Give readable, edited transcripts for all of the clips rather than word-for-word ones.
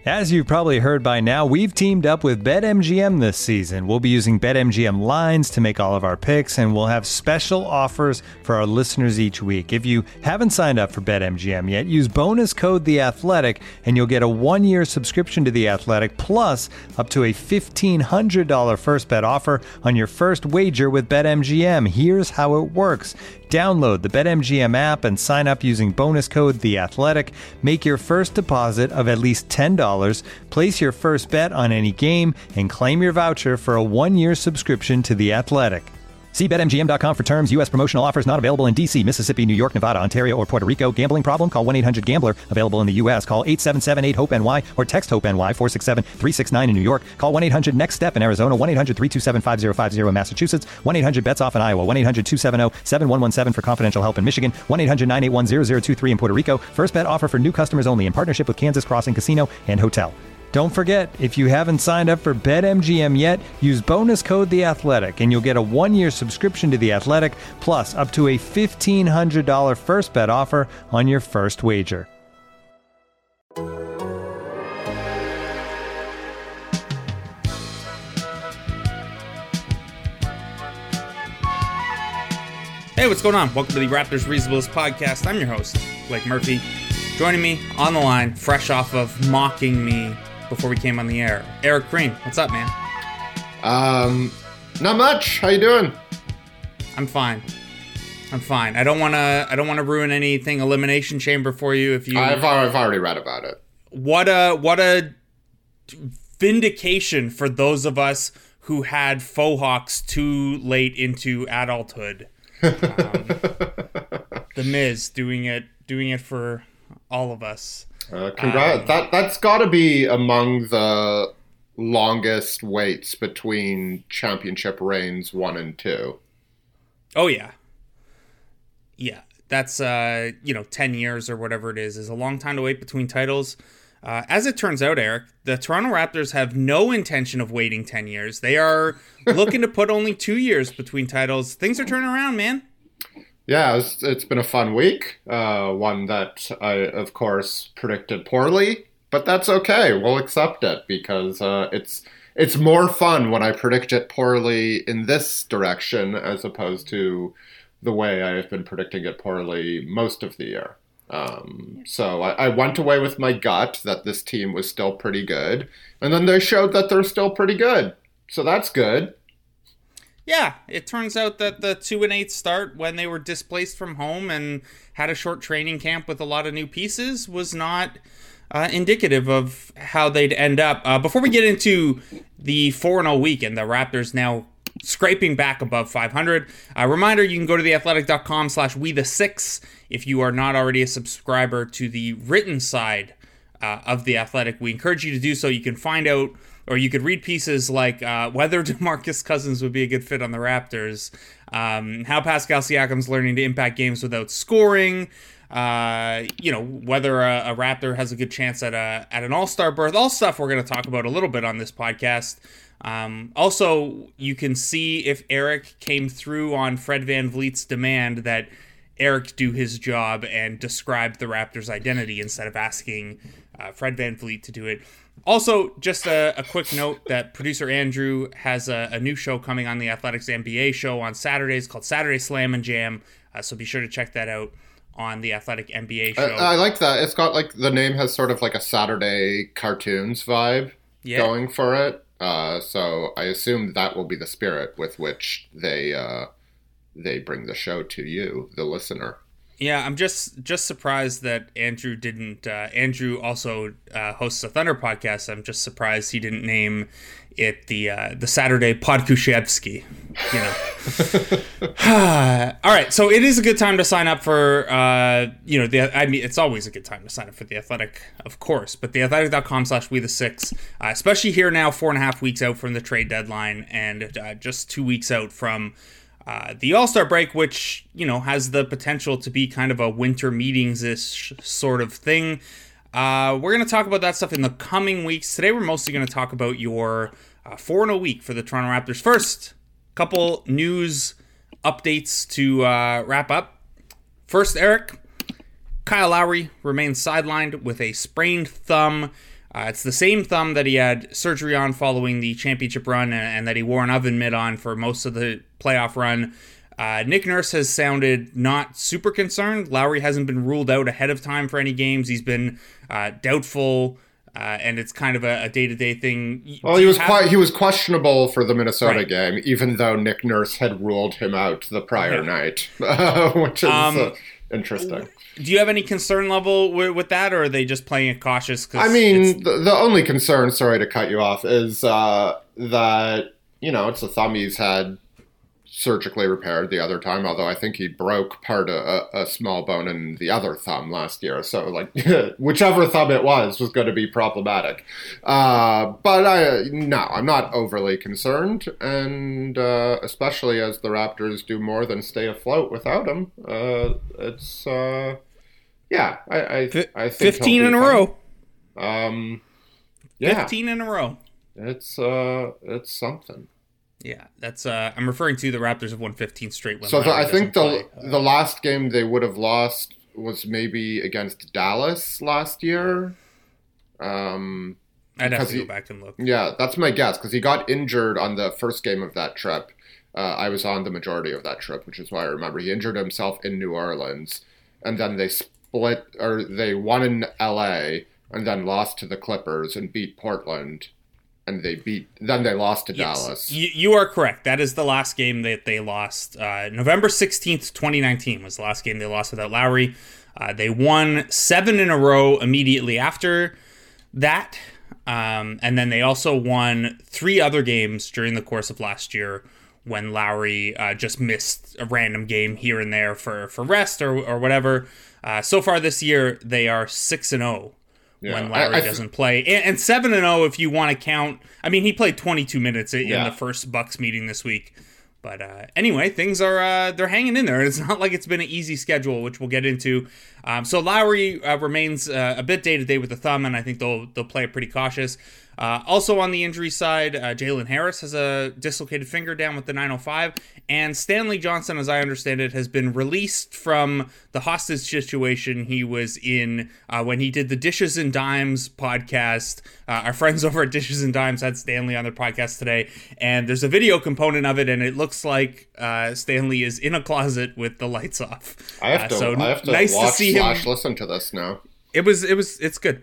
As you've probably heard by now, we've teamed up with BetMGM this season. We'll be using BetMGM lines to make all of our picks, and we'll have special offers for our listeners each week. If you haven't signed up for BetMGM yet, use bonus code The Athletic, and you'll get a 1-year subscription to The Athletic, plus up to a $1,500 first bet offer on your first wager with BetMGM. Here's how it works. Download the BetMGM app and sign up using bonus code The Athletic. Make your first deposit of at least $10. Place your first bet on any game and claim your voucher for a 1-year subscription to The Athletic. See BetMGM.com for terms. U.S. promotional offers not available in D.C., Mississippi, New York, Nevada, Ontario, or Puerto Rico. Gambling problem? Call 1-800-GAMBLER. Available in the U.S. Call 877-8-HOPE-NY or text HOPE-NY 467-369 in New York. Call 1-800-NEXT-STEP in Arizona. 1-800-327-5050 in Massachusetts. 1-800-BETS-OFF in Iowa. 1-800-270-7117 for confidential help in Michigan. 1-800-981-0023 in Puerto Rico. First bet offer for new customers only in partnership with Kansas Crossing Casino and Hotel. Don't forget, if you haven't signed up for BetMGM yet, use bonus code The Athletic, and you'll get a 1-year subscription to The Athletic, plus up to a $1,500 first bet offer on your first wager. Hey, what's going on? Welcome to the Raptors Reasonables podcast. I'm your host, Blake Murphy. Joining me on the line, fresh off of mocking me before we came on the air, Eric Green. What's up, man? Not much. How you doing? I'm fine. I don't want to ruin anything Elimination Chamber for you. If you, I've already read about it. What a vindication for those of us who had faux hawks too late into adulthood. The Miz doing it for all of us. Congrats. That's got to be among the longest waits between championship reigns 1 and 2. Oh yeah. That's 10 years or whatever it is a long time to wait between titles. As it turns out, Eric, the Toronto Raptors have no intention of waiting 10 years. They are looking to put only 2 years between titles. Things are turning around, man. Yeah, it's been a fun week. One that I, of course, predicted poorly, but that's okay. We'll accept it because it's more fun when I predict it poorly in this direction as opposed to the way I've been predicting it poorly most of the year. So I went away with my gut that this team was still pretty good, and then they showed that they're still pretty good. So that's good. Yeah, it turns out that the 2-8 start when they were displaced from home and had a short training camp with a lot of new pieces was not indicative of how they'd end up. Before we get into the 4-0 week and the Raptors now scraping back above 500, a reminder, you can go to theathletic.com/we6 if you are not already a subscriber to the written side of The Athletic. We encourage you to do so. You can find out, or you could read pieces like whether DeMarcus Cousins would be a good fit on the Raptors, how Pascal Siakam's learning to impact games without scoring, whether a Raptor has a good chance at an All-Star berth, all stuff we're going to talk about a little bit on this podcast. Also, you can see if Eric came through on Fred VanVleet's demand that Eric do his job and describe the Raptors' identity instead of asking Fred VanVleet to do it. Also, just a quick note that producer Andrew has a new show coming on the Athletics NBA show on Saturdays called Saturday Slam and Jam. So be sure to check that out on the Athletic NBA show. I like that. It's got the name has sort of like a Saturday cartoons vibe going for it. So I assume that will be the spirit with which they bring the show to you, the listener. Yeah, I'm just surprised that Andrew didn't. Andrew also hosts a Thunder podcast. I'm just surprised he didn't name it the Saturday Podkushevsky. All right, so it is a good time to sign up for it's always a good time to sign up for The Athletic, of course, but theathletic.com/we6, especially here now, 4.5 weeks out from the trade deadline and just 2 weeks out from the All-Star break, which, has the potential to be kind of a winter meetings-ish sort of thing. We're going to talk about that stuff in the coming weeks. Today, we're mostly going to talk about your 4-0 week for the Toronto Raptors. First, couple news updates to wrap up. First, Eric, Kyle Lowry remains sidelined with a sprained thumb. It's the same thumb that he had surgery on following the championship run and that he wore an oven mitt on for most of the playoff run. Nick Nurse has sounded not super concerned. Lowry hasn't been ruled out ahead of time for any games. He's been doubtful, and it's kind of a day-to-day thing. Well, he was questionable for the Minnesota game, even though Nick Nurse had ruled him out the prior night, which is interesting. Do you have any concern level with that, or are they just playing it cautious? I mean, the only concern, sorry to cut you off, is that, it's a thumb he's had surgically repaired the other time, although I think he broke part of a small bone in the other thumb last year. So, whichever thumb it was going to be problematic. But I'm not overly concerned, and especially as the Raptors do more than stay afloat without him. It's, I think 15 in a row. 15 in a row. It's something. Yeah, that's. I'm referring to the Raptors have won 15 straight. So I think the last game they would have lost was maybe against Dallas last year. I'd have to go back and look. Yeah, that's my guess, because he got injured on the first game of that trip. I was on the majority of that trip, which is why I remember. He injured himself in New Orleans, and then they won in LA, and then lost to the Clippers and beat Portland. And then they lost to Dallas. You are correct. That is the last game that they lost. November 16th, 2019 was the last game they lost without Lowry. They won 7 in a row immediately after that. And then they also won 3 other games during the course of last year when Lowry just missed a random game here and there for rest or whatever. So far this year, they are 6-0. When Lowry doesn't play. And 7-0 if you want to count. I mean, he played 22 minutes in the first Bucks meeting this week. But anyway, things are they're hanging in there. It's not like it's been an easy schedule, which we'll get into. So Lowry remains a bit day-to-day with the thumb, and I think they'll play it pretty cautious. Also on the injury side, Jalen Harris has a dislocated finger down with the 905, and Stanley Johnson, as I understand it, has been released from the hostage situation he was in when he did the Dishes and Dimes podcast. Our friends over at Dishes and Dimes had Stanley on their podcast today, and there's a video component of it, and it looks like Stanley is in a closet with the lights off. I have to nice watch to see him. Listen to this now. It's good.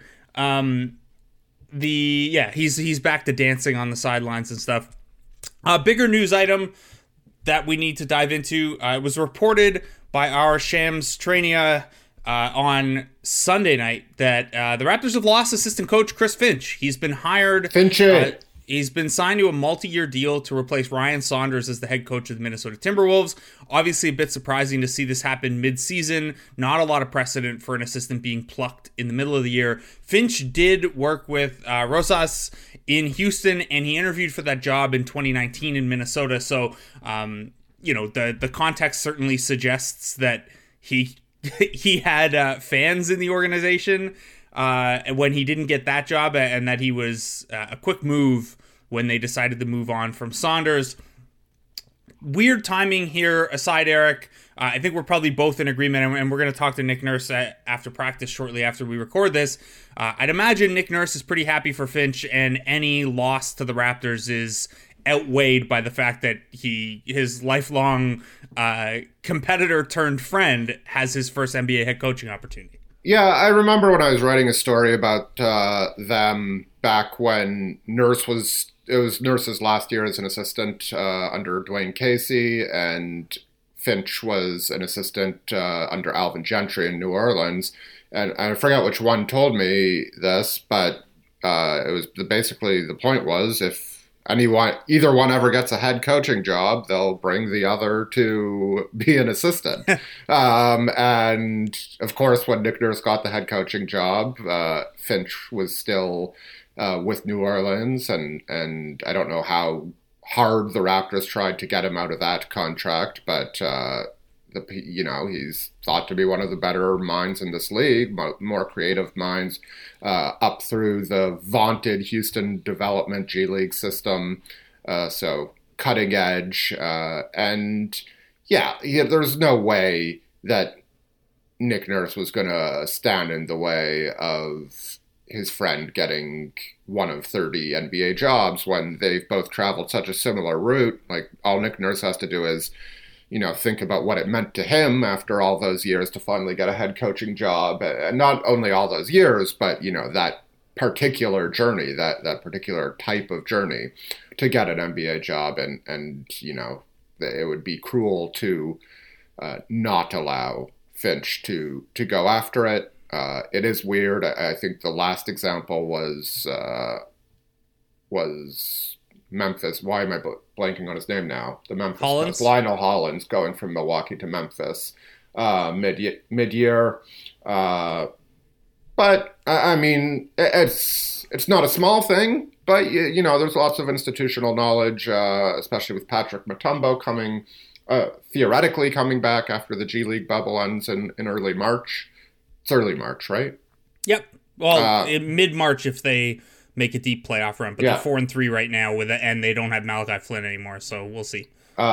He's back to dancing on the sidelines and stuff. A bigger news item that we need to dive into. It was reported by our Shams Trainia on Sunday night that the Raptors have lost assistant coach Chris Finch. He's been hired. He's been signed to a multi-year deal to replace Ryan Saunders as the head coach of the Minnesota Timberwolves. Obviously a bit surprising to see this happen mid-season. Not a lot of precedent for an assistant being plucked in the middle of the year. Finch did work with Rosas in Houston, and he interviewed for that job in 2019 in Minnesota. So, the context certainly suggests that he had fans in the organization when he didn't get that job, and that he was a quick move when they decided to move on from Saunders. Weird timing here aside, Eric. I think we're probably both in agreement, and we're going to talk to Nick Nurse after practice shortly after we record this. I'd imagine Nick Nurse is pretty happy for Finch, and any loss to the Raptors is outweighed by the fact that his lifelong competitor turned friend has his first NBA head coaching opportunity. Yeah, I remember when I was writing a story about them back when it was Nurse's last year as an assistant under Dwayne Casey, and Finch was an assistant under Alvin Gentry in New Orleans. And I forget which one told me this, but it was basically the point was if either one ever gets a head coaching job, they'll bring the other to be an assistant. And of course, when Nick Nurse got the head coaching job, Finch was still with New Orleans, and I don't know how hard the Raptors tried to get him out of that contract, but he's thought to be one of the better minds in this league, more creative minds, up through the vaunted Houston development G League system. So cutting edge. There's no way that Nick Nurse was going to stand in the way of his friend getting one of 30 NBA jobs when they've both traveled such a similar route. Like, all Nick Nurse has to do is, think about what it meant to him after all those years to finally get a head coaching job. And not only all those years, but, that particular journey, that particular type of journey to get an NBA job. And it would be cruel to not allow Finch to go after it. It is weird. I think the last example was Memphis. Why am I blanking on his name now? The Memphis Hollins? Lionel Hollins going from Milwaukee to Memphis mid-year. But I mean, it's not a small thing. But there's lots of institutional knowledge, especially with Patrick Mutombo theoretically coming back after the G League bubble ends in early March. It's early March, right? Yep. Well, in mid-March if they make a deep playoff run, but they're 4-3 right now and they don't have Malachi Flynn anymore, so we'll see.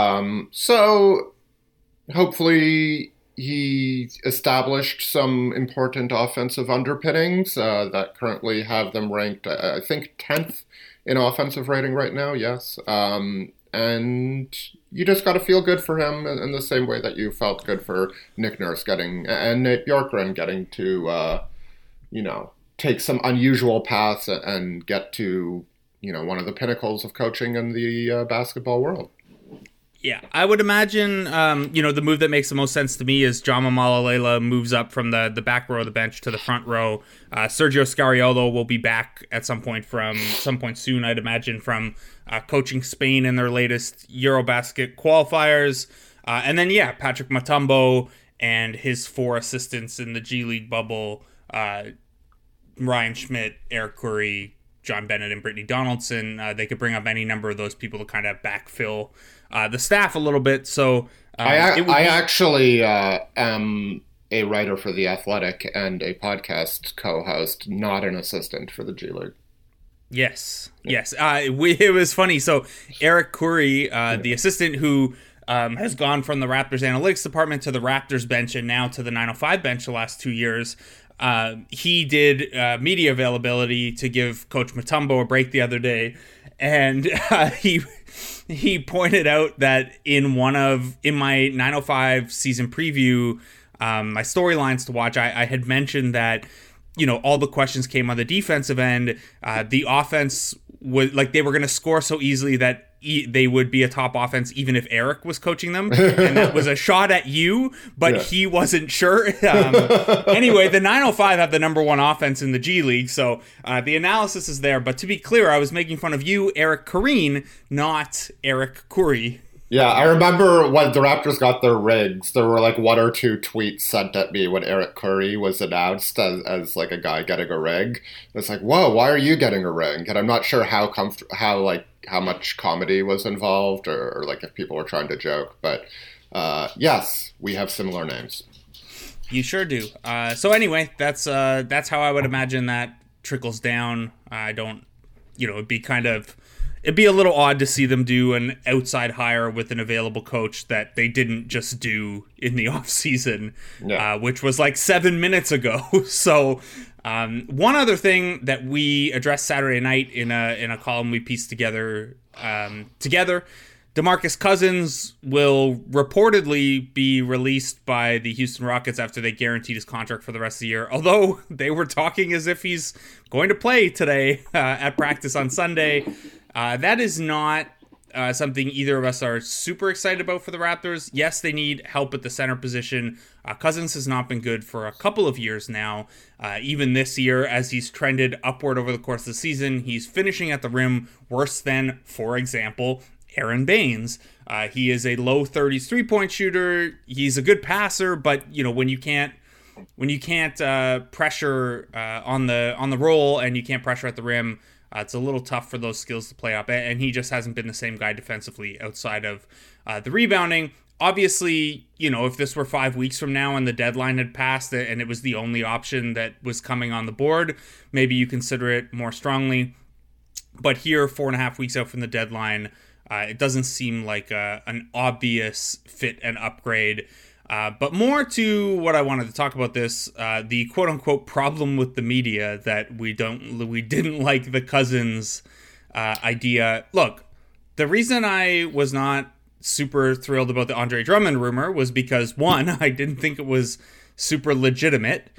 So hopefully he established some important offensive underpinnings that currently have them ranked, I think, 10th in offensive rating right now. Yes. And you just got to feel good for him in the same way that you felt good for Nick Nurse and Nate Bjorkgren getting to, take some unusual paths and get to, one of the pinnacles of coaching in the basketball world. Yeah, I would imagine, the move that makes the most sense to me is Jama Malalela moves up from the back row of the bench to the front row. Sergio Scariolo will be back at some point soon, I'd imagine, from coaching Spain in their latest Eurobasket qualifiers. And then, Patrick Mutombo and his 4 assistants in the G League bubble, Ryan Schmidt, Eric Curry, John Bennett, and Brittany Donaldson. They could bring up any number of those people to kind of backfill the staff a little bit. So I actually am a writer for The Athletic and a podcast co-host, not an assistant for the G League. Yes. It was funny. So Eric Curry, the assistant who has gone from the Raptors analytics department to the Raptors bench and now to the 905 bench the last 2 years, he did media availability to give Coach Mutombo a break the other day, and he pointed out that in my 905 season preview, my storylines to watch, I had mentioned that all the questions came on the defensive end. The offense was like they were going to score so easily that they would be a top offense even if Eric was coaching them, and that was a shot at you, but he wasn't sure. Anyway, the 905 have the number 1 offense in the G League, so the analysis is there. But to be clear, I was making fun of you, Eric Curry, not Eric Curry. Yeah, I remember when the Raptors got their rigs, there were like 1 or 2 tweets sent at me when Eric Curry was announced as like a guy getting a rig. It's like, whoa, why are you getting a rig? And I'm not sure how much comedy was involved or like if people were trying to joke. But yes, we have similar names. You sure do. So anyway, that's how I would imagine that trickles down. I don't, it'd be a little odd to see them do an outside hire with an available coach that they didn't just do in the offseason, which was like 7 minutes ago. So one other thing that we addressed Saturday night in a column we pieced together, DeMarcus Cousins will reportedly be released by the Houston Rockets after they guaranteed his contract for the rest of the year, although they were talking as if he's going to play today at practice on Sunday. That is not something either of us are super excited about for the Raptors. Yes, they need help at the center position. Cousins has not been good for a couple of years now. Even this year, as he's trended upward over the course of the season, he's finishing at the rim worse than, for example, Aaron Baines. He is a low 30s three-point shooter. He's a good passer, but when you can't pressure on the roll and you can't pressure at the rim, it's a little tough for those skills to play up, and he just hasn't been the same guy defensively outside of the rebounding. Obviously, if this were 5 weeks from now and the deadline had passed and it was the only option that was coming on the board, maybe you consider it more strongly. But here, 4.5 weeks out from the deadline, it doesn't seem like an obvious fit and upgrade. But more to what I wanted to talk about this, the quote unquote problem with the media that we didn't like the Cousins idea. Look, the reason I was not super thrilled about the Andre Drummond rumor was because, one, I didn't think it was super legitimate.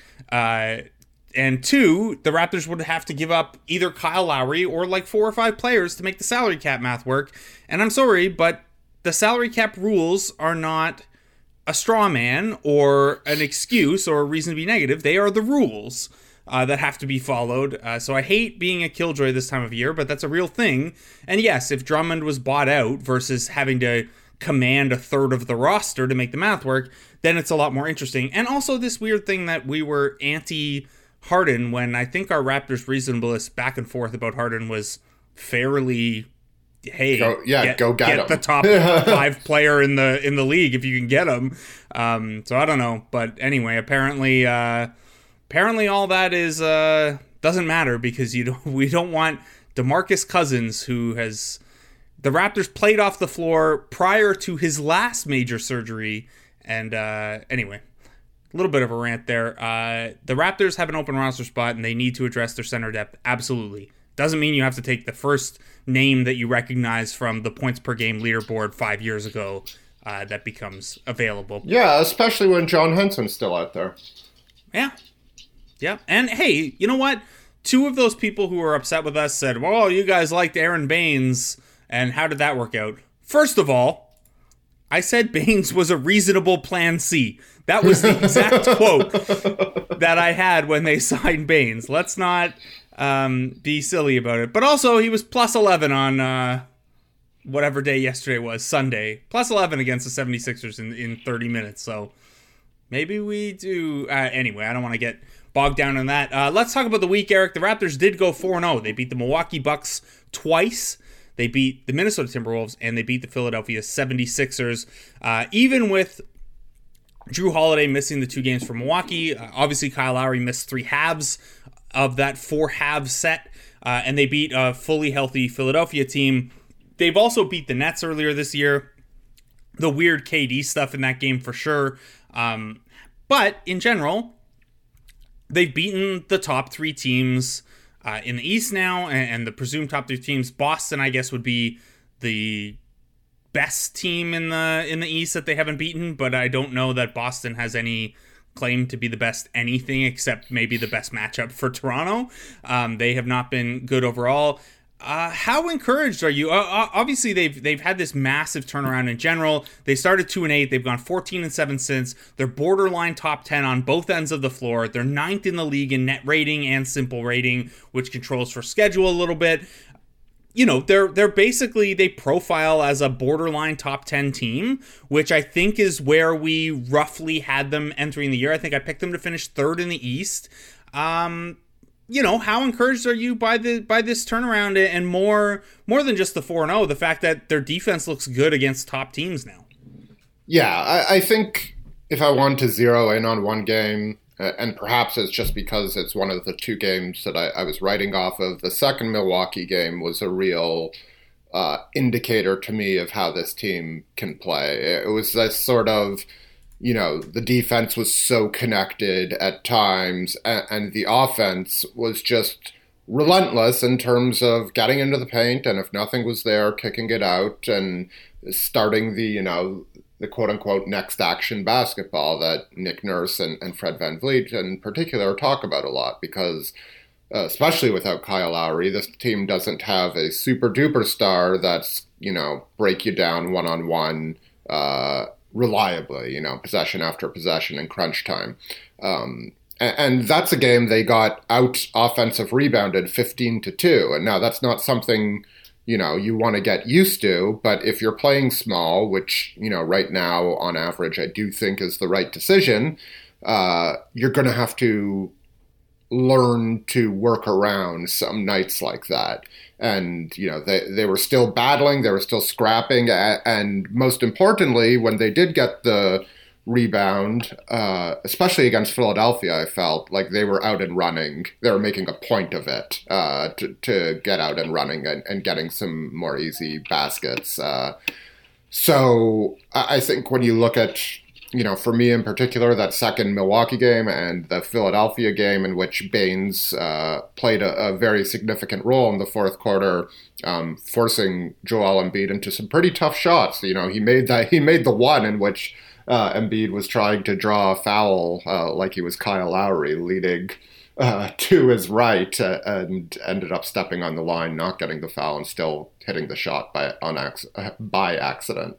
And two, the Raptors would have to give up either Kyle Lowry or like 4 or 5 players to make the salary cap math work. And I'm sorry, but the salary cap rules are not a straw man or an excuse or a reason to be negative. They are the rules that have to be followed. So I hate being a killjoy this time of year, but that's a real thing. And yes, if Drummond was bought out versus having to command a third of the roster to make the math work, then it's a lot more interesting. And also this weird thing that we were anti-Harden when I think our Raptors reasonableness back and forth about Harden was fairly, hey, go get him. The top 5 player in the league if you can get him. So I don't know, but anyway, apparently all that is doesn't matter because we don't want DeMarcus Cousins, who has the Raptors played off the floor prior to his last major surgery. And anyway, a little bit of a rant there. The Raptors have an open roster spot and they need to address their center depth. Absolutely. Doesn't mean you have to take the first name that you recognize from the points per game leaderboard 5 years ago that becomes available. Yeah, especially when John Henson's still out there. Yeah. And hey, you know what? 2 of those people who were upset with us said, well, you guys liked Aaron Baines, and how did that work out? First of all, I said Baines was a reasonable plan C. That was the exact quote that I had when they signed Baines. Let's not be silly about it. But also, he was plus 11 on whatever day yesterday was, Sunday. Plus 11 against the 76ers in 30 minutes. So maybe we do. Anyway, I don't want to get bogged down in that. Let's talk about the week, Eric. The Raptors did go 4-0. They beat the Milwaukee Bucks twice. They beat the Minnesota Timberwolves, and they beat the Philadelphia 76ers. Even with Jrue Holiday missing the 2 games for Milwaukee, obviously Kyle Lowry missed 3 halves of that 4-half set, and they beat a fully healthy Philadelphia team. They've also beat the Nets earlier this year. The weird KD stuff in that game for sure. But in general, they've beaten the top 3 teams in the East now, and the presumed top 3 teams. Boston, I guess, would be the best team in the East that they haven't beaten, but I don't know that Boston has any claim to be the best anything except maybe the best matchup for Toronto. They have not been good overall. How encouraged are you? Obviously, they've had this massive turnaround in general. They started 2-8. They've gone 14-7 since. They're borderline top 10 on both ends of the floor. They're 9th in the league in net rating and simple rating, which controls for schedule a little bit. You know, they're basically, they profile as a borderline top 10 team, which I think is where we roughly had them entering the year. I think I picked them to finish 3rd in the East. You know, how encouraged are you by this turnaround, and more than just the 4-0, the fact that their defense looks good against top teams now? Yeah, I think if I want to zero in on one game, and perhaps it's just because it's one of the 2 games that I was writing off of, the second Milwaukee game was a real indicator to me of how this team can play. It was this sort of, you know, the defense was so connected at times, and the offense was just relentless in terms of getting into the paint, and if nothing was there, kicking it out and starting the, you know, the quote-unquote next action basketball that Nick Nurse and Fred VanVleet in particular talk about a lot, because especially without Kyle Lowry, this team doesn't have a super-duper star that's, you know, break you down one-on-one reliably, you know, possession after possession in crunch time. And that's a game they got out offensive rebounded 15-2. And now that's not something, you know, you want to get used to, but if you're playing small, which, you know, right now on average I do think is the right decision, you're going to have to learn to work around some nights like that. And, you know, they were still battling, they were still scrapping, and most importantly, when they did get the rebound, especially against Philadelphia, I felt like they were out and running. They were making a point of it to get out and running and getting some more easy baskets. So I think when you look at For me in particular, that second Milwaukee game and the Philadelphia game in which Baines played a very significant role in the fourth quarter, forcing Joel Embiid into some pretty tough shots. He made the one in which Embiid was trying to draw a foul like he was Kyle Lowry, leading to his right, and ended up stepping on the line, not getting the foul, and still hitting the shot by accident.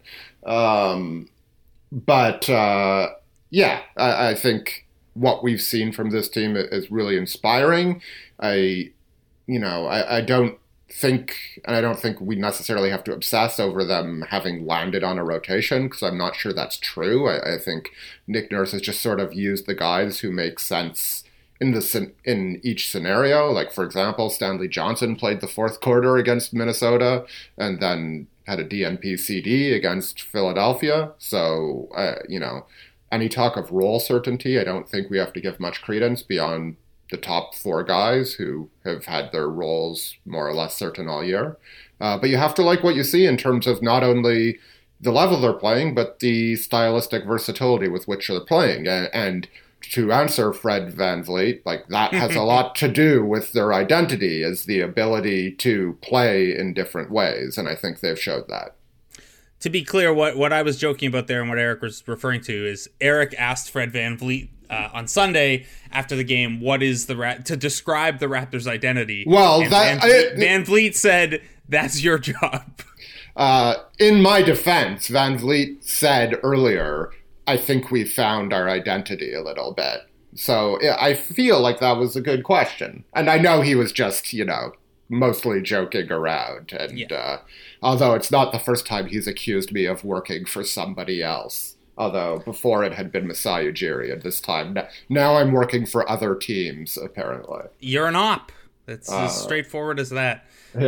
I think what we've seen from this team is really inspiring. I don't think we necessarily have to obsess over them having landed on a rotation, because I'm not sure that's true. I think Nick Nurse has just sort of used the guys who make sense in each scenario. Like, for example, Stanley Johnson played the fourth quarter against Minnesota and then had a DNP CD against Philadelphia. So, any talk of role certainty, I don't think we have to give much credence beyond the top four guys who have had their roles more or less certain all year. But you have to like what you see in terms of not only the level they're playing, but the stylistic versatility with which they're playing. And to answer Fred VanVleet, like, that has a lot to do with their identity, is the ability to play in different ways. And I think they've showed that. To be clear, what I was joking about there and what Eric was referring to is Eric asked Fred VanVleet on Sunday after the game, what is to describe the Raptors' identity. Well, VanVleet said, that's your job. In my defense, VanVleet said earlier, I think we found our identity a little bit. So I feel like that was a good question. And I know he was just, mostly joking around. And although it's not the first time he's accused me of working for somebody else. Although before it had been Masai Ujiri, and this time now I'm working for other teams, apparently. You're an op. It's as straightforward as that.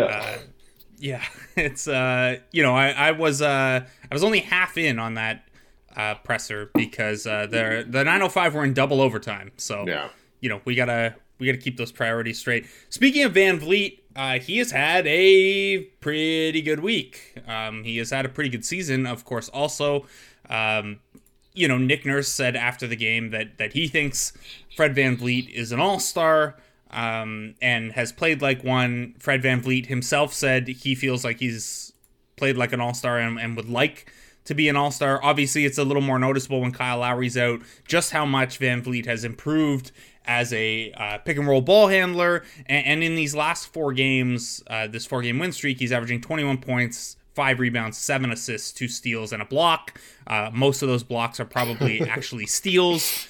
Yeah. It's I was only half in on that presser because the 905 were in double overtime. So we gotta keep those priorities straight. Speaking of VanVleet, he has had a pretty good week. He has had a pretty good season, of course. Also, Nick Nurse said after the game that he thinks Fred VanVleet is an all-star, and has played like one. Fred VanVleet himself said he feels like he's played like an all-star and would like to be an all-star. Obviously, it's a little more noticeable when Kyle Lowry's out, just how much VanVleet has improved as a pick-and-roll ball handler. And in these last 4 games, this 4-game win streak, he's averaging 21 points, 5 rebounds, 7 assists, 2 steals, and a block. Most of those blocks are probably actually steals.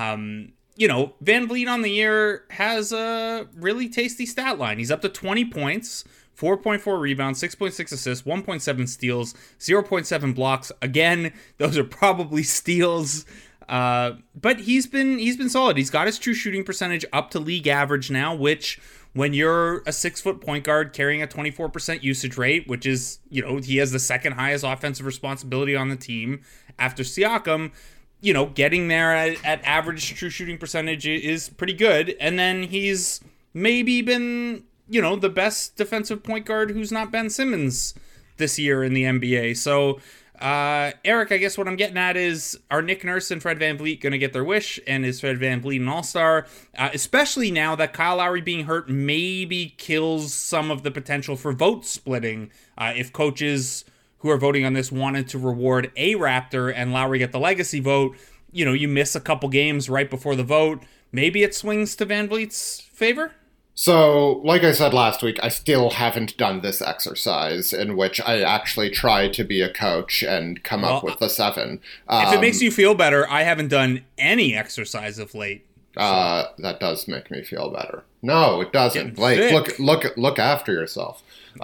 VanVleet on the year has a really tasty stat line. He's up to 20 points, 4.4 rebounds, 6.6 assists, 1.7 steals, 0.7 blocks. Again, those are probably steals. But he's been solid. He's got his true shooting percentage up to league average now, which, when you're a 6-foot point guard carrying a 24% usage rate, which is, he has the second highest offensive responsibility on the team after Siakam, getting there at average true shooting percentage is pretty good. And then he's maybe been, the best defensive point guard who's not Ben Simmons this year in the NBA. So, Eric, I guess what I'm getting at is, are Nick Nurse and Fred VanVleet going to get their wish? And is Fred VanVleet an all-star? Especially now that Kyle Lowry being hurt maybe kills some of the potential for vote splitting. If coaches who are voting on this wanted to reward a Raptor and Lowry get the legacy vote, you miss a couple games right before the vote. Maybe it swings to VanVleet's favor? So, like I said last week, I still haven't done this exercise in which I actually try to be a coach and come up with the 7. If it makes you feel better, I haven't done any exercise of late. So. That does make me feel better. No, it doesn't. Blake, look after yourself.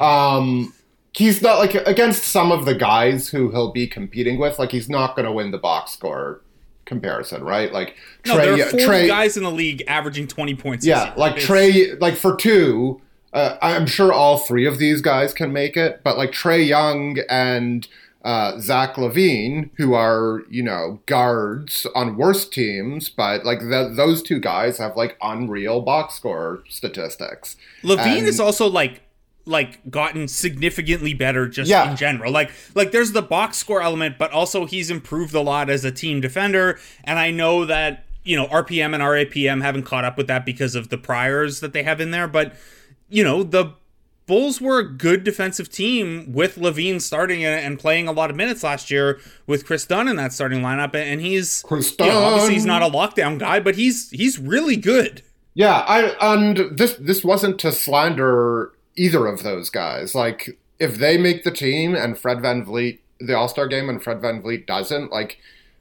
He's not, like, against some of the guys who he'll be competing with, like, he's not going to win the box score comparison, right? Like, there are 4 guys in the league averaging 20 points. Yeah, like Trae, like for 2, I'm sure all 3 of these guys can make it, but like Trae Young and Zach LaVine, who are, guards on worse teams, but like those 2 guys have like unreal box score statistics. LaVine is also like like gotten significantly better just in general. Like there's the box score element, but also he's improved a lot as a team defender. And I know that, RPM and RAPM haven't caught up with that because of the priors that they have in there. But, the Bulls were a good defensive team with Levine starting and playing a lot of minutes last year with Chris Dunn in that starting lineup. And he's, obviously he's not a lockdown guy, but he's really good. Yeah, and this wasn't to slander either of those guys. Like, if they make the team and Fred VanVleet, the All-Star game, and Fred VanVleet doesn't, like,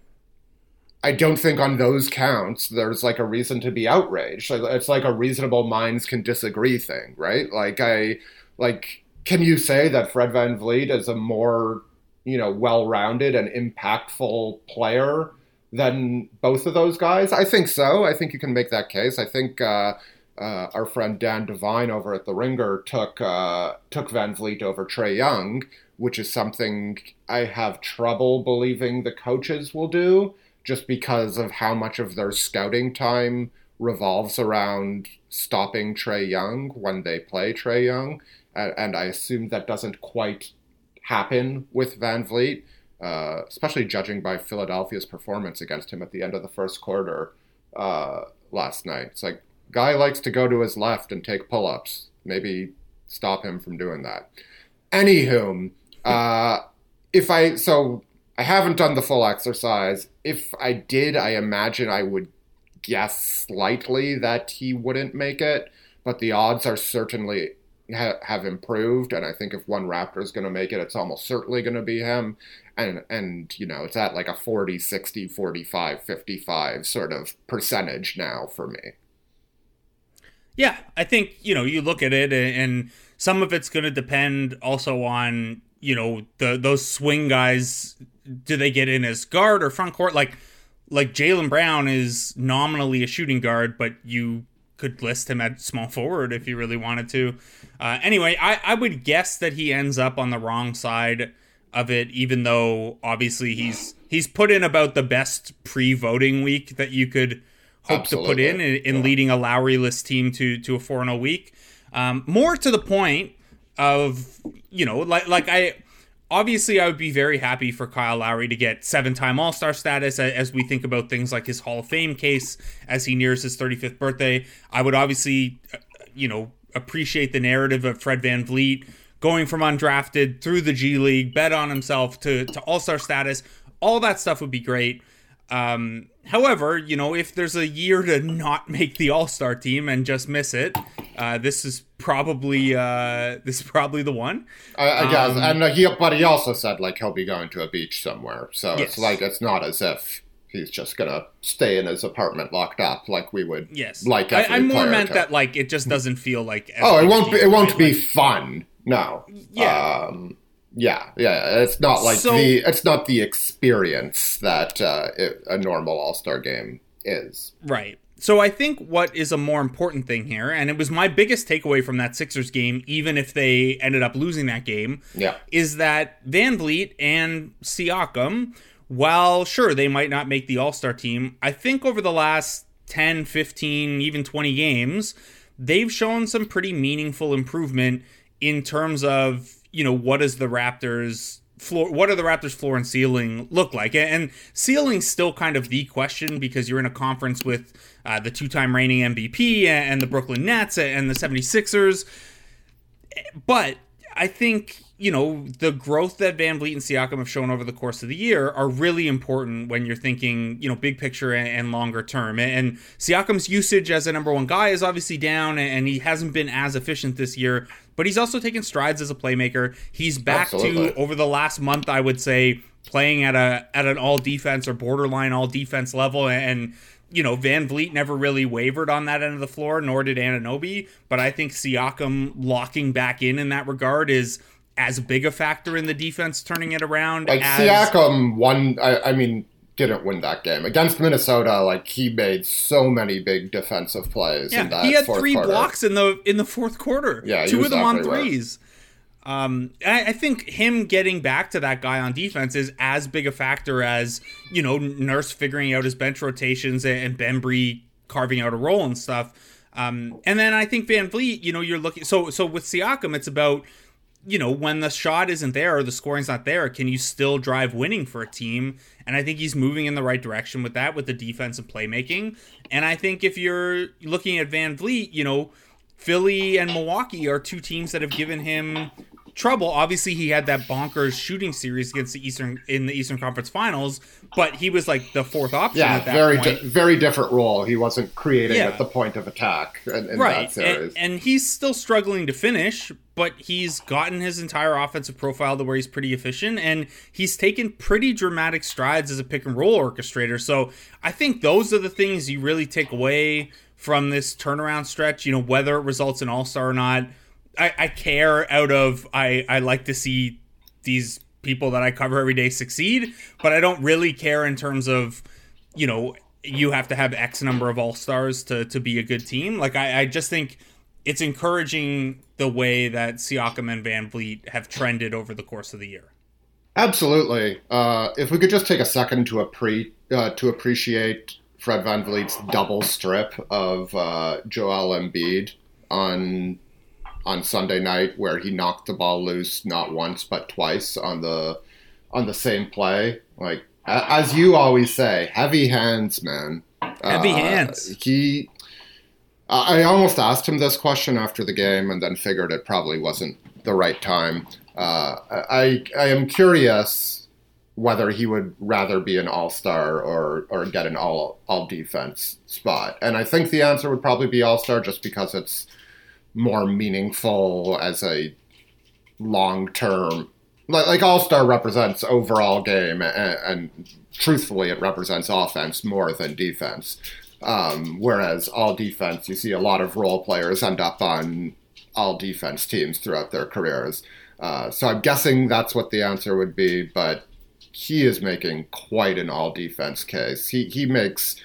I don't think on those counts there's, like, a reason to be outraged. It's like a reasonable minds can disagree thing, right? Can you say that Fred VanVleet is a more, well-rounded and impactful player than both of those guys? I think so. I think you can make that case. I think our friend Dan Devine over at The Ringer took VanVleet over Trae Young, which is something I have trouble believing the coaches will do, just because of how much of their scouting time revolves around stopping Trae Young when they play Trae Young. And I assume that doesn't quite happen with VanVleet. Especially judging by Philadelphia's performance against him at the end of the first quarter last night. It's like, guy likes to go to his left and take pull-ups. Maybe stop him from doing that. Anywho, I haven't done the full exercise. If I did, I imagine I would guess slightly that he wouldn't make it, but the odds are certainly have improved, and I think if one Raptor is going to make it, it's almost certainly going to be him. And it's at like a 40, 60, 45, 55 sort of percentage now for me. Yeah, I think, you look at it and some of it's going to depend also on, those swing guys. Do they get in as guard or front court? Like Jaylen Brown is nominally a shooting guard, but you could list him at small forward if you really wanted to. Anyway, I would guess that he ends up on the wrong side of it, even though obviously he's put in about the best pre-voting week that you could hope to put in leading a Lowry-less team to a 4-0 week. More to the point of, obviously I would be very happy for Kyle Lowry to get 7-time All-Star status as we think about things like his Hall of Fame case as he nears his 35th birthday. I would obviously, appreciate the narrative of Fred VanVleet going from undrafted through the G League, bet on himself to All-Star status. All that stuff would be great. However, if there's a year to not make the All-Star team and just miss it, this is probably the one. I guess, and but he also said he'll be going to a beach somewhere, so yes. It's not as if he's just gonna stay in his apartment locked up like we would. Yes, I more meant that it just doesn't feel like. It won't be fun. No. Yeah. Yeah. It's not it's not the experience that a normal All-Star game is. Right. So I think what is a more important thing here, and it was my biggest takeaway from that Sixers game, even if they ended up losing that game, is that VanVleet and Siakam, while sure they might not make the All-Star team, I think over the last 10, 15, even 20 games, they've shown some pretty meaningful improvement in terms of, what is the Raptors' floor? What are the Raptors' floor and ceiling look like? And ceiling's still kind of the question because you're in a conference with the two-time reigning MVP and the Brooklyn Nets and the 76ers. But I think, the growth that VanVleet and Siakam have shown over the course of the year are really important when you're thinking, big picture and longer term. And Siakam's usage as a number one guy is obviously down, and he hasn't been as efficient this year, but he's also taken strides as a playmaker. He's back to, over the last month, I would say, playing at an all defense or borderline all defense level. And VanVleet never really wavered on that end of the floor, nor did Anunoby. But I think Siakam locking back in that regard is as big a factor in the defense turning it around. Siakam won, didn't win that game. Against Minnesota, he made so many big defensive plays in that he had fourth 3 quarter. Blocks in the fourth quarter. Yeah, 2 of them on threes. I think him getting back to that guy on defense is as big a factor as, Nurse figuring out his bench rotations and Bembry carving out a role and stuff. And then I think Van Vliet, you're looking. So with Siakam, it's about, when the shot isn't there or the scoring's not there, can you still drive winning for a team? And I think he's moving in the right direction with that, with the defense and playmaking. And I think if you're looking at Van Vliet, Philly and Milwaukee are two teams that have given him trouble. Obviously, he had that bonkers shooting series against the Eastern Conference Finals, but he was like the fourth option at that point. Very different role. He wasn't creating at the point of attack in that series. And he's still struggling to finish, but he's gotten his entire offensive profile to where he's pretty efficient, and he's taken pretty dramatic strides as a pick and roll orchestrator. So I think those are the things you really take away from this turnaround stretch, whether it results in All-Star or not. I care out of, I like to see these people that I cover every day succeed, but I don't really care in terms of, you have to have X number of All-Stars to be a good team. Like, I just think it's encouraging the way that Siakam and Van Vliet have trended over the course of the year. Absolutely. If we could just take a second to appreciate Fred Van Vliet's double strip of Joel Embiid on Sunday night, where he knocked the ball loose not once but twice on the same play. Like, as you always say, heavy hands, man. Heavy hands. I almost asked him this question after the game, and then figured it probably wasn't the right time. I am curious whether he would rather be an all-star or get an all-defense spot. And I think the answer would probably be all-star, just because it's more meaningful as a long-term, like all-star represents overall game, and truthfully it represents offense more than defense. Whereas all defense, you see a lot of role players end up on all defense teams throughout their careers. So I'm guessing that's what the answer would be, but he is making quite an all defense case. He makes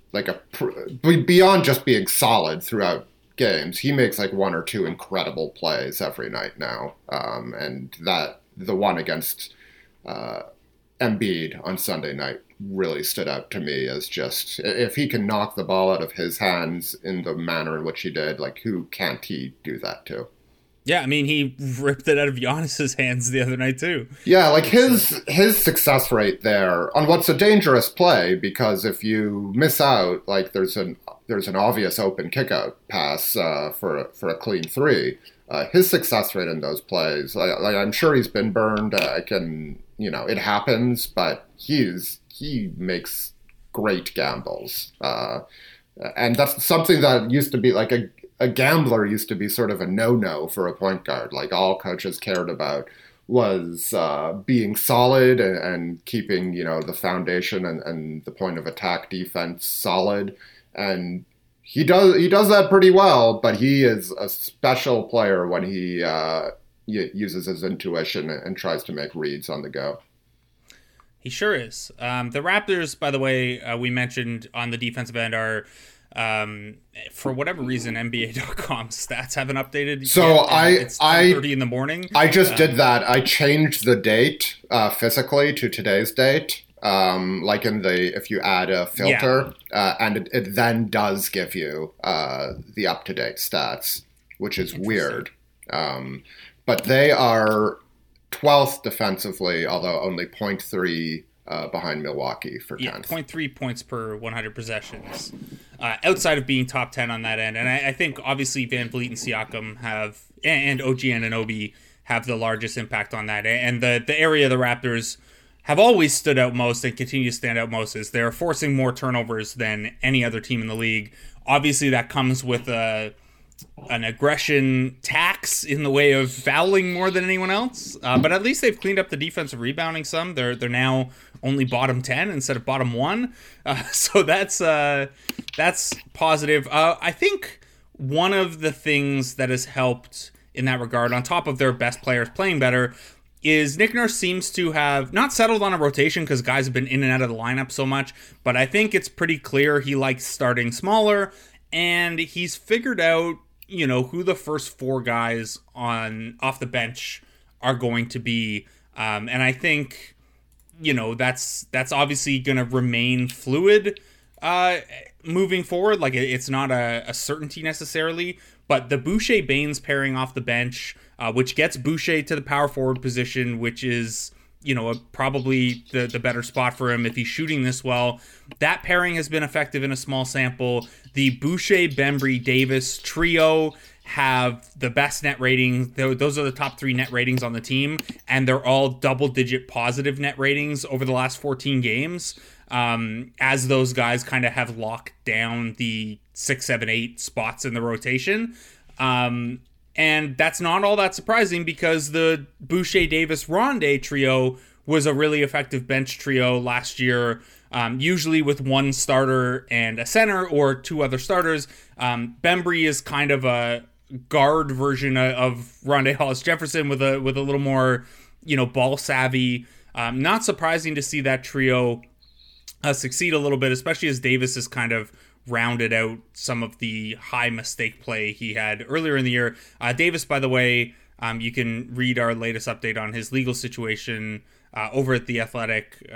beyond just being solid throughout games, he makes like one or two incredible plays every night now. And that the one against Embiid on Sunday night really stood out to me as just, if he can knock the ball out of his hands in the manner in which he did, like, who can't he do that to? Yeah, I mean, he ripped it out of Giannis's hands the other night too. Yeah, like his success rate there on what's a dangerous play, because if you miss out, like there's an obvious open kickout pass for a clean three. His success rate in those plays, like I'm sure he's been burned. It happens, but he makes great gambles, and that's something that used to be like a gambler used to be sort of a no-no for a point guard. Like, all coaches cared about was being solid and keeping, the foundation and the point of attack defense solid. And he does that pretty well, but he is a special player when he uses his intuition and tries to make reads on the go. He sure is. The Raptors, by the way, we mentioned on the defensive end are, for whatever reason, NBA.com stats haven't updated. So it's 10:30 in the morning. I just did that. I changed the date physically to today's date. Like if you add a filter, and it then does give you the up-to-date stats, which is weird. But they are 12th defensively, although only 0.3 behind Milwaukee for 10th. Yeah, 0.3 points per 100 possessions, outside of being top 10 on that end. And I think, obviously, Van Vliet and Siakam and OG Anunoby have the largest impact on that. And the area the Raptors have always stood out most and continue to stand out most is they're forcing more turnovers than any other team in the league. Obviously, that comes with an aggression tax in the way of fouling more than anyone else. But at least they've cleaned up the defensive rebounding some. They're now only bottom 10 instead of bottom 1. So that's positive. I think one of the things that has helped in that regard, on top of their best players playing better, is Nick Nurse seems to have not settled on a rotation because guys have been in and out of the lineup so much, but I think it's pretty clear he likes starting smaller, and he's figured out, who the first 4 guys off the bench are going to be. And I think, that's obviously going to remain fluid. moving forward. Like, it's not a certainty necessarily, but the Boucher-Baines pairing off the bench, which gets Boucher to the power forward position, which is, probably the better spot for him if he's shooting this well. That pairing has been effective in a small sample. The Boucher, Bembry, Davis trio have the best net rating. Those are the top 3 net ratings on the team, and they're all double-digit positive net ratings over the last 14 games, as those guys kind of have locked down the 6, 7, 8 spots in the rotation. And that's not all that surprising, because the Boucher-Davis-Ronde trio was a really effective bench trio last year, usually with one starter and a center or 2 other starters. Bembry is kind of a guard version of Rondae Hollis-Jefferson with a little more, ball savvy. Not surprising to see that trio succeed a little bit, especially as Davis has kind of rounded out some of the high mistake play he had earlier in the year. Davis, by the way, you can read our latest update on his legal situation over at The Athletic.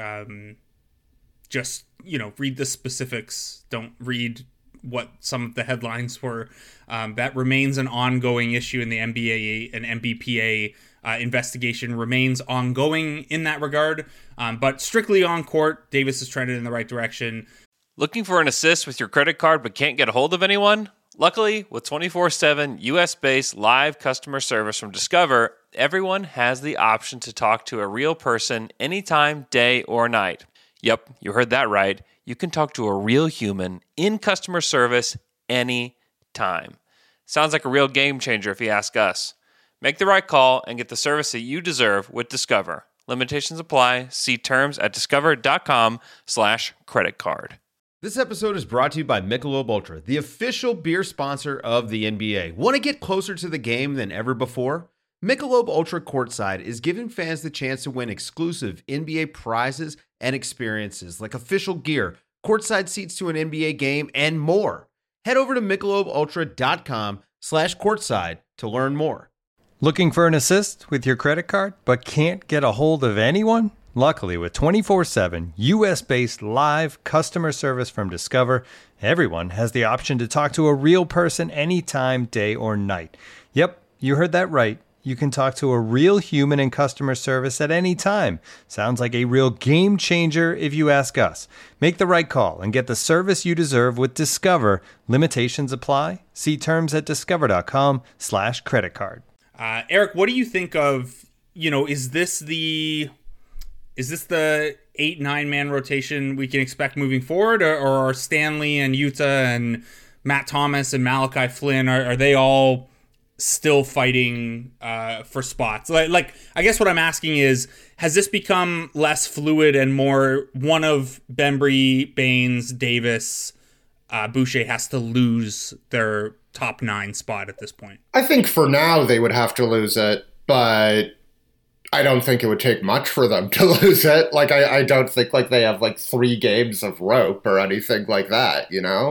Just, read the specifics. Don't read what some of the headlines were. That remains an ongoing issue in the NBA and NBPA. Investigation remains ongoing in that regard. But strictly on court, Davis is trending in the right direction. Looking for an assist with your credit card but can't get a hold of anyone? Luckily, with 24/7 US-based live customer service from Discover, everyone has the option to talk to a real person anytime, day or night. Yep, you heard that right. You can talk to a real human in customer service anytime. Sounds like a real game changer if you ask us. Make the right call and get the service that you deserve with Discover. Limitations apply. See terms at discover.com/creditcard. This episode is brought to you by Michelob Ultra, the official beer sponsor of the NBA. Want to get closer to the game than ever before? Michelob Ultra Courtside is giving fans the chance to win exclusive NBA prizes and experiences like official gear, courtside seats to an NBA game, and more. Head over to MichelobUltra.com/courtside to learn more. Looking for an assist with your credit card but can't get a hold of anyone? Luckily, with 24/7 US-based live customer service from Discover, everyone has the option to talk to a real person anytime, day or night. Yep, you heard that right. You can talk to a real human in customer service at any time. Sounds like a real game changer if you ask us. Make the right call and get the service you deserve with Discover. Limitations apply. See terms at discover.com/creditcard. Eric, what do you think of, is this the 8-9 man rotation we can expect moving forward, or are Stanley and Yuta and Matt Thomas and Malachi Flynn, are they all still fighting for spots? Like, I guess what I'm asking is, has this become less fluid and more one of Bembry, Baines, Davis, Boucher has to lose their top 9 spot at this point? I think for now they would have to lose it, but I don't think it would take much for them to lose it. Like, I don't think like they have like 3 games of rope or anything like that,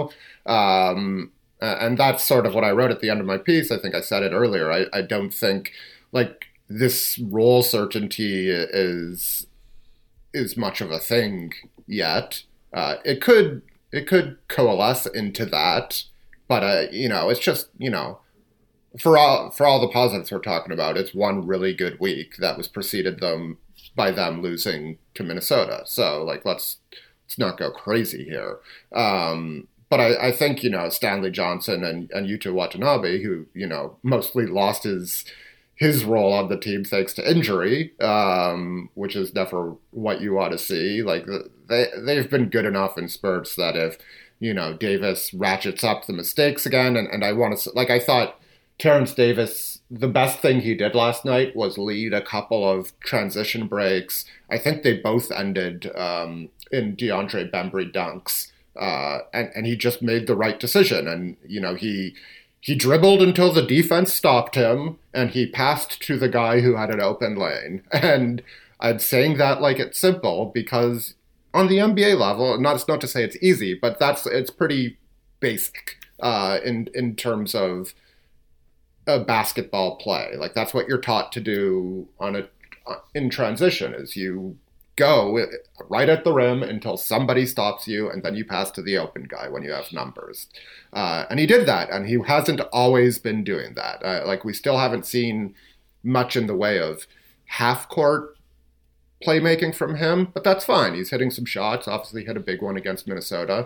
and that's sort of what I wrote at the end of my piece. I think I said it earlier. I don't think like this role certainty is much of a thing yet. It could coalesce into that, but it's just, for all the positives we're talking about, it's one really good week that was preceded by them losing to Minnesota. So like, let's not go crazy here. But I think, Stanley Johnson and Yuta Watanabe, who, mostly lost his role on the team thanks to injury, which is never what you want to see. Like, they've been good enough in spurts that if, Davis ratchets up the mistakes again, and I want to, like, I thought Terrence Davis, the best thing he did last night was lead a couple of transition breaks. I think they both ended in DeAndre Bembry dunks. And he just made the right decision. And, he dribbled until the defense stopped him, and he passed to the guy who had an open lane. And I'm saying that like it's simple, because on the NBA level, it's not to say it's easy, but it's pretty basic in terms of a basketball play. Like, that's what you're taught to do in transition, is you go right at the rim until somebody stops you, and then you pass to the open guy when you have numbers. And he did that, and he hasn't always been doing that. Like, we still haven't seen much in the way of half-court playmaking from him, but that's fine. He's hitting some shots. Obviously hit a big one against Minnesota.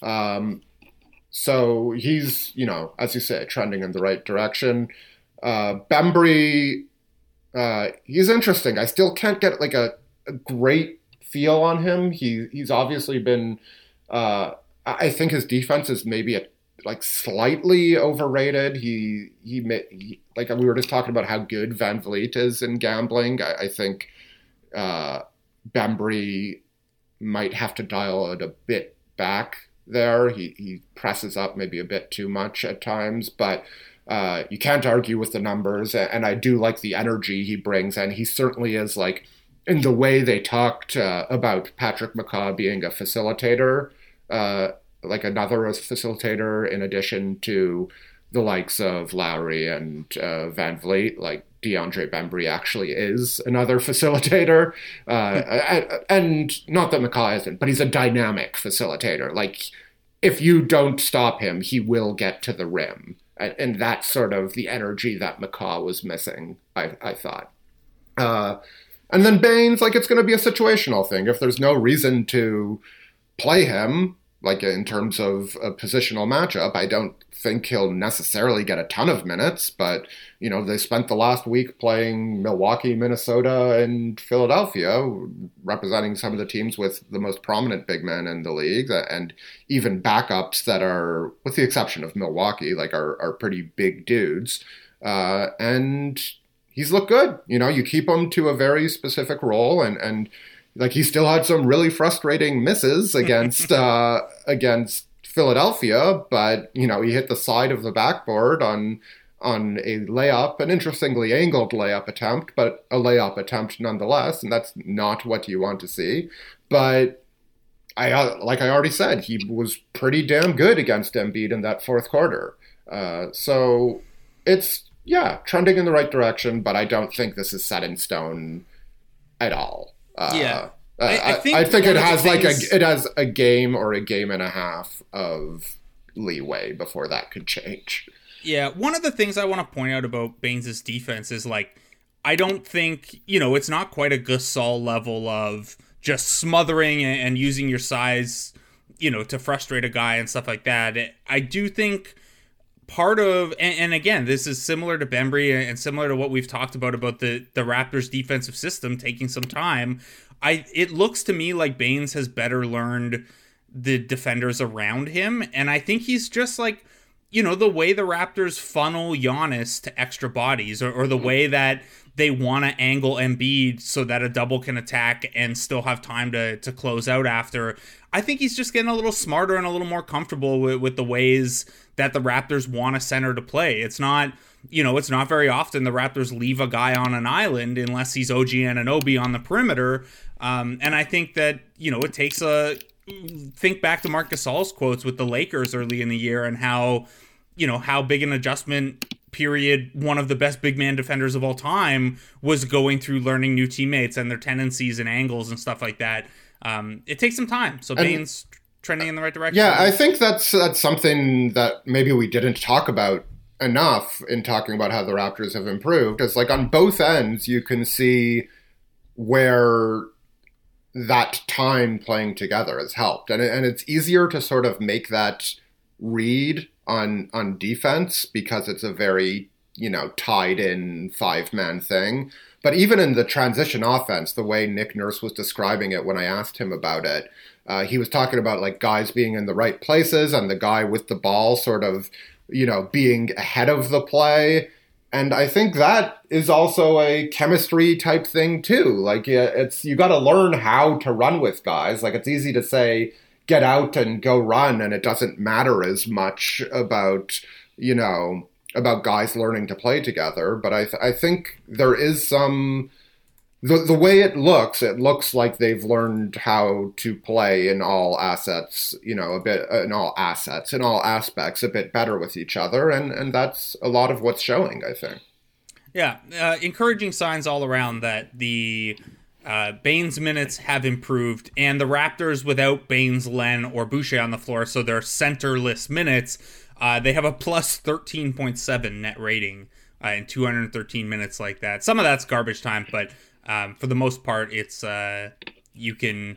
So he's, as you say, trending in the right direction. Bembry, he's interesting. I still can't get like a great feel on him. He's obviously been, I think his defense is maybe slightly overrated. He like we were just talking about how good Van Vliet is in gambling. I think Bembry might have to dial it a bit back there. He presses up maybe a bit too much at times, but you can't argue with the numbers, and I do like the energy he brings, and he certainly is, like, in the way they talked about Patrick McCaw being a facilitator, like another facilitator in addition to the likes of Lowry and Van Vliet, like DeAndre Bembry actually is another facilitator. And not that McCaw isn't, but he's a dynamic facilitator. Like, if you don't stop him, he will get to the rim. And that's sort of the energy that McCaw was missing, I thought. And then Baynes, like, it's going to be a situational thing. If there's no reason to play him, like in terms of a positional matchup, I don't think he'll necessarily get a ton of minutes, but, they spent the last week playing Milwaukee, Minnesota, and Philadelphia, representing some of the teams with the most prominent big men in the league, and even backups that are, with the exception of Milwaukee, like are pretty big dudes. And he's looked good. You keep him to a very specific role, and like, he still had some really frustrating misses against Philadelphia, but he hit the side of the backboard on a layup, an interestingly angled layup attempt, but a layup attempt nonetheless, and that's not what you want to see. But like I already said, he was pretty damn good against Embiid in that fourth quarter. So it's trending in the right direction, but I don't think this is set in stone at all. I think it has it has a game or a game and a half of leeway before that could change. Yeah, one of the things I want to point out about Baynes' defense is, like, I don't think, it's not quite a Gasol level of just smothering and using your size, to frustrate a guy and stuff like that. I do think part of, and again, this is similar to Bembry and similar to what we've talked about the Raptors defensive system taking some time. It looks to me like Baynes has better learned the defenders around him, and I think he's just like, the way the Raptors funnel Giannis to extra bodies, or the way that they want to angle Embiid so that a double can attack and still have time to close out after. I think he's just getting a little smarter and a little more comfortable with the ways that the Raptors want a center to play. It's not, it's not very often the Raptors leave a guy on an island unless he's OG Anunoby on the perimeter. And I think that, it takes think back to Marc Gasol's quotes with the Lakers early in the year and how big an adjustment period one of the best big man defenders of all time was going through learning new teammates and their tendencies and angles and stuff like that. It takes some time. So Baynes trending in the right direction. Yeah, I think that's something that maybe we didn't talk about enough in talking about how the Raptors have improved. It's like on both ends, you can see where that time playing together has helped. And it's easier to sort of make that read on defense because it's a very, tied in 5-man thing. But even in the transition offense, the way Nick Nurse was describing it when I asked him about it, he was talking about like guys being in the right places and the guy with the ball sort of, being ahead of the play. And I think that is also a chemistry type thing too. Like, you got to learn how to run with guys. Like, it's easy to say, get out and go run, and it doesn't matter as much about, about guys learning to play together. But I think there is some, the way it looks like they've learned how to play in all assets, in all aspects a bit better with each other. And that's a lot of what's showing, I think. Yeah. Encouraging signs all around that the Baines' minutes have improved, and the Raptors, without Baines, Len, or Boucher on the floor, so their centerless minutes, they have a plus 13.7 net rating in 213 minutes like that. Some of that's garbage time, but for the most part, it's you can,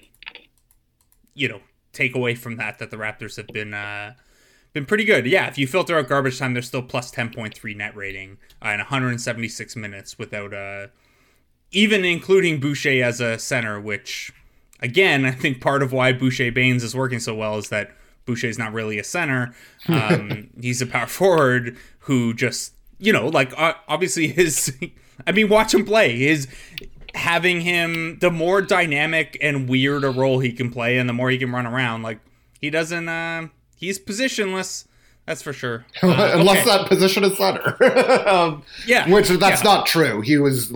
take away from that the Raptors have been pretty good. Yeah, if you filter out garbage time, they're still plus 10.3 net rating in 176 minutes without even including Boucher as a center, which, again, I think part of why Boucher Baines is working so well is that Boucher's not really a center. He's a power forward who just, obviously watch him play. Having him, the more dynamic and weird a role he can play and the more he can run around, he doesn't, he's positionless. That's for sure. Unless that position is center. Which that's not true. He was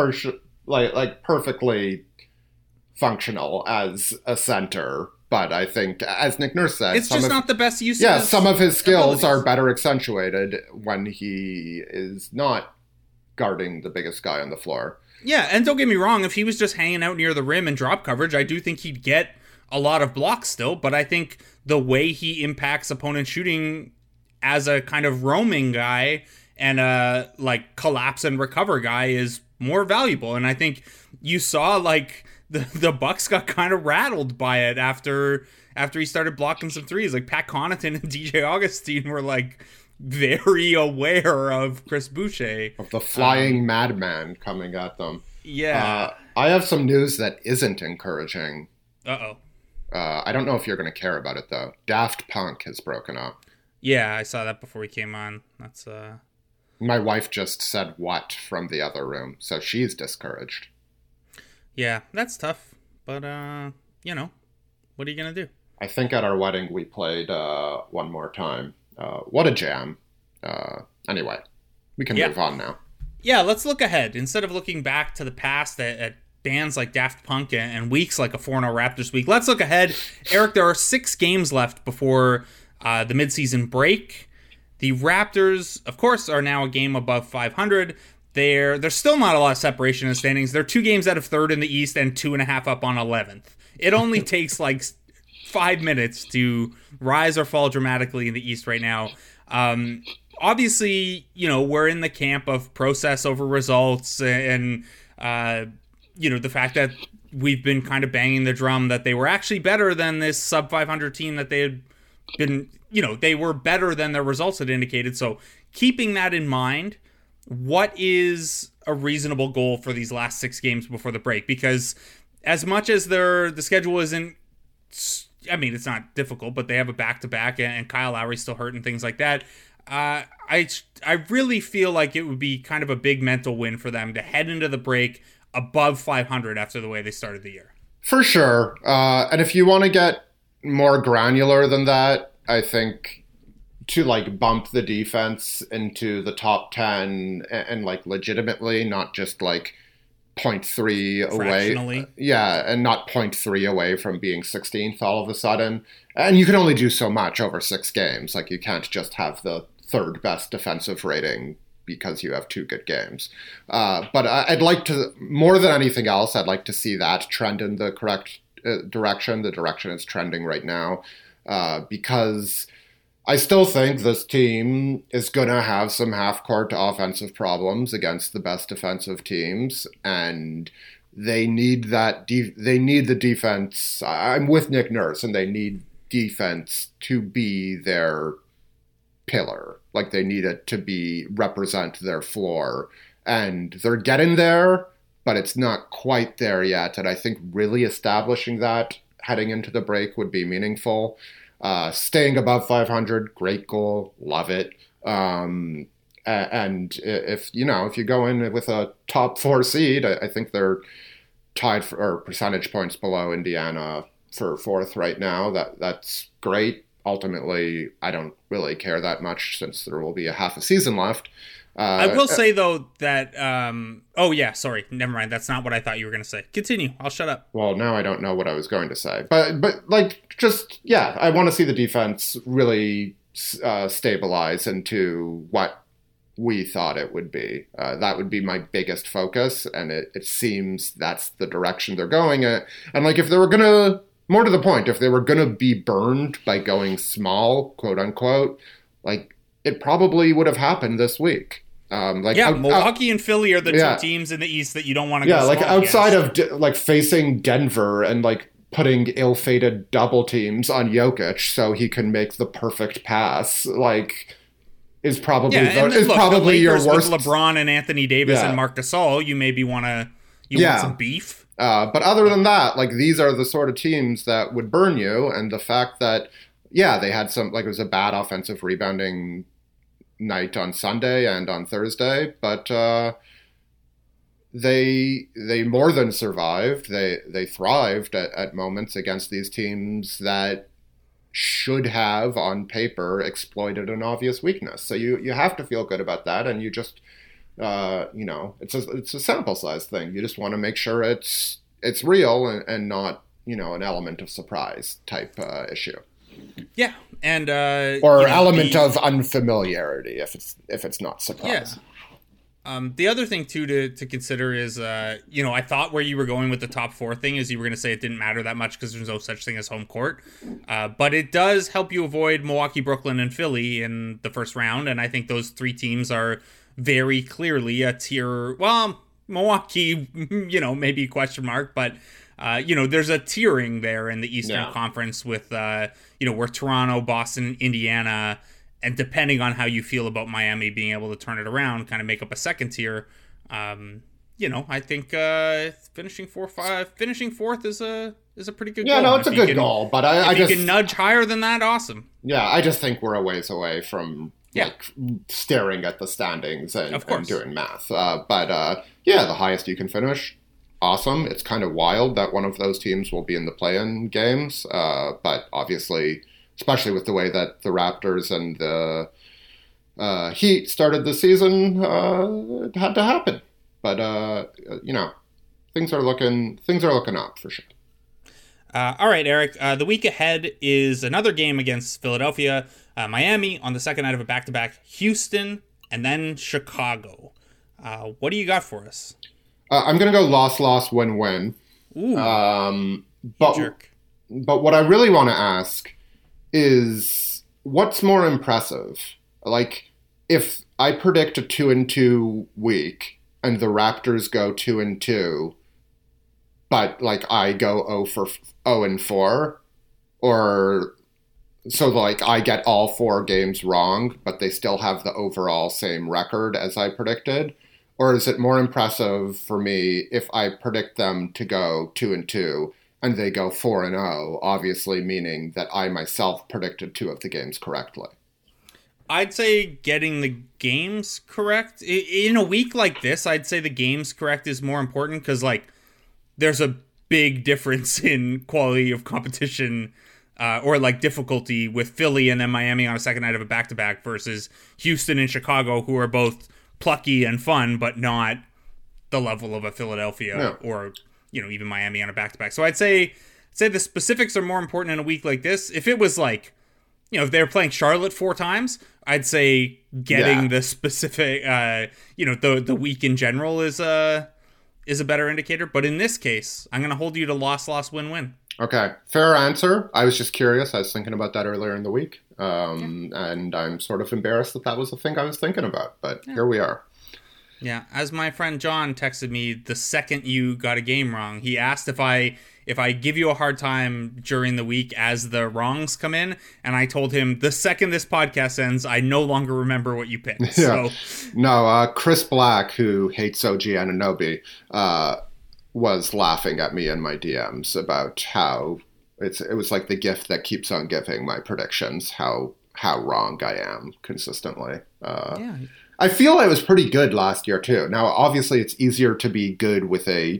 perfectly functional as a center, but I think, as Nick Nurse said, it's just not the best use. Yeah, some of his skills are better accentuated when he is not guarding the biggest guy on the floor. Yeah, and don't get me wrong, if he was just hanging out near the rim and drop coverage, I do think he'd get a lot of blocks still, but I think the way he impacts opponent shooting as a kind of roaming guy and a collapse and recover guy is more valuable. And I think you saw the Bucks got kind of rattled by it after he started blocking some threes. Pat Connaughton and DJ Augustine were very aware of Chris Boucher. Of the flying madman coming at them. Yeah. I have some news that isn't encouraging. Uh-oh. I don't know if you're going to care about it, though. Daft Punk has broken up. Yeah, I saw that before we came on. That's My wife just said what from the other room, so she's discouraged. Yeah, that's tough. But, what are you going to do? I think at our wedding we played One More Time. What a jam. Anyway, we can move on now. Yeah, let's look ahead. Instead of looking back to the past at bands like Daft Punk and weeks like a 4-0 Raptors week, let's look ahead. Eric, there are 6 games left before the midseason break. The Raptors, of course, are now a game above 500. There's still not a lot of separation in the standings. They're 2 games out of 3rd in the East and 2.5 up on 11th. It only takes 5 minutes to rise or fall dramatically in the East right now. Obviously, we're in the camp of process over results and the fact that we've been kind of banging the drum that they were actually better than this sub 500 team that they had been, they were better than their results had indicated. So keeping that in mind, what is a reasonable goal for these last 6 games before the break? Because as much as the schedule isn't, it's not difficult, but they have a back-to-back and Kyle Lowry's still hurt and things like that. I really feel like it would be kind of a big mental win for them to head into the break above 500 after the way they started the year. For sure. And if you want to get more granular than that, I think to bump the defense into the top 10 and legitimately, not just 0.3 away. Yeah, and not 0.3 away from being 16th all of a sudden. And you can only do so much over 6 games. You can't just have the 3rd best defensive rating because you have 2 good games. But I'd like to, more than anything else, I'd like to see that trend in the correct direction, the direction it's trending right now, because I still think this team is going to have some half-court offensive problems against the best defensive teams, and they need that. They need the defense. I'm with Nick Nurse, and they need defense to be their pillar. They need it to represent their floor, and they're getting there, but it's not quite there yet. And I think really establishing that heading into the break would be meaningful. Staying above 500, great goal, love it. And if you go in with a top 4 seed, I think they're tied or percentage points below Indiana for 4th right now. That's great. Ultimately, I don't really care that much since there will be a half a season left. I will say, though, that... sorry. Never mind. That's not what I thought you were going to say. Continue. I'll shut up. Well, now I don't know what I was going to say. But I want to see the defense really stabilize into what we thought it would be. That would be my biggest focus, and it seems that's the direction they're going at. And like, if they were gonna, more to the point, if they were gonna be burned by going small, quote unquote, like it probably would have happened this week. Milwaukee and Philly are the yeah. two teams in the East that you don't want to go small. Yeah, like outside against. of like facing Denver and like putting ill-fated double teams on Jokic so he can make the perfect pass, like, is probably probably your worst. With LeBron and Anthony Davis and Marc Gasol, you maybe want some beef. But other than that, like, these are the sort of teams that would burn you, and the fact that they had some, like, it was a bad offensive rebounding night on Sunday and on Thursday, but they more than survived. They thrived at moments against these teams that should have, on paper, exploited an obvious weakness. So you have to feel good about that, and you just it's a sample size thing. You just want to make sure it's real and not an element of surprise type issue. Yeah, and element of unfamiliarity if it's not surprise. Yeah. The other thing, too, to consider is, I thought where you were going with the top four thing is you were going to say it didn't matter that much because there's no such thing as home court. But it does help you avoid Milwaukee, Brooklyn, and Philly in the first round. And I think those three teams are very clearly a tier. Well, Milwaukee, maybe a question mark. But, there's a tiering there in the Eastern Conference with, where Toronto, Boston, Indiana, and depending on how you feel about Miami being able to turn it around, kind of make up a second tier, I think finishing fourth is a pretty good goal. Yeah, no, it's a good goal, but I just, you can nudge higher than that, awesome. Yeah, I just think we're a ways away from staring at the standings and doing math. But the highest you can finish, awesome. It's kind of wild that one of those teams will be in the play-in games, but obviously, especially with the way that the Raptors and the Heat started the season, it had to happen. But things are looking up for sure. All right, Eric. The week ahead is another game against Philadelphia, Miami on the second night of a back-to-back, Houston, and then Chicago. What do you got for us? I'm going to go loss, win. Ooh, jerk. But what I really want to ask is, what's more impressive? Like, if I predict a 2-2 week and the Raptors go 2-2, but like I go 0-4, or so like I get all 4 games wrong, but they still have the overall same record as I predicted? Or is it more impressive for me if I predict them to go 2-2 and they go 4-0, obviously meaning that I myself predicted 2 of the games correctly? I'd say getting the games correct. In a week like this, I'd say the games correct is more important because, like, there's a big difference in quality of competition or, like, difficulty with Philly and then Miami on a second night of a back-to-back versus Houston and Chicago, who are both plucky and fun, but not the level of a Philadelphia or even Miami on a back-to-back. So I'd say the specifics are more important in a week like this. If it was like, if they were playing Charlotte 4 times, I'd say getting the specific, the week in general is a better indicator. But in this case, I'm going to hold you to loss, win. Okay, fair answer. I was just curious. I was thinking about that earlier in the week. And I'm sort of embarrassed that was the thing I was thinking about. But here we are. Yeah, as my friend John texted me the second you got a game wrong, he asked if I give you a hard time during the week as the wrongs come in, and I told him the second this podcast ends, I no longer remember what you picked. Yeah. So no, Chris Black, who hates OG Anunoby, was laughing at me in my DMs about how it was like the gift that keeps on giving, my predictions, how wrong I am consistently. I feel I was pretty good last year too. Now, obviously, it's easier to be good with a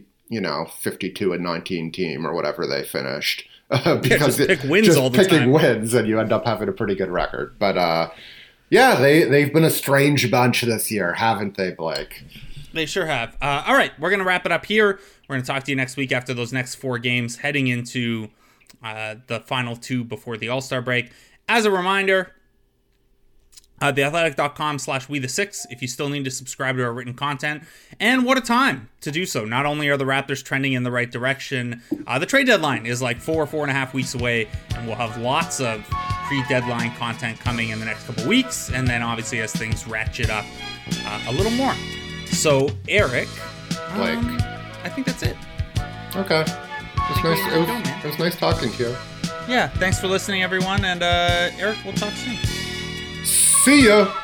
52-19 team or whatever they finished because just pick wins all the time. Picking wins and you end up having a pretty good record. But they've been a strange bunch this year, haven't they, Blake? They sure have. All right, we're gonna wrap it up here. We're gonna talk to you next week after those next 4 games, heading into the final 2 before the All-Star break. As a reminder, theathletic.com/we the6 if you still need to subscribe to our written content. And what a time to do so. Not only are the Raptors trending in the right direction, the trade deadline is like 4.5 weeks away, and we'll have lots of pre-deadline content coming in the next couple weeks, and then obviously as things ratchet up a little more. So, Eric, Blake, I think that's it. Okay. It was nice talking to you. Yeah, thanks for listening, everyone, and Eric, we'll talk soon. See ya!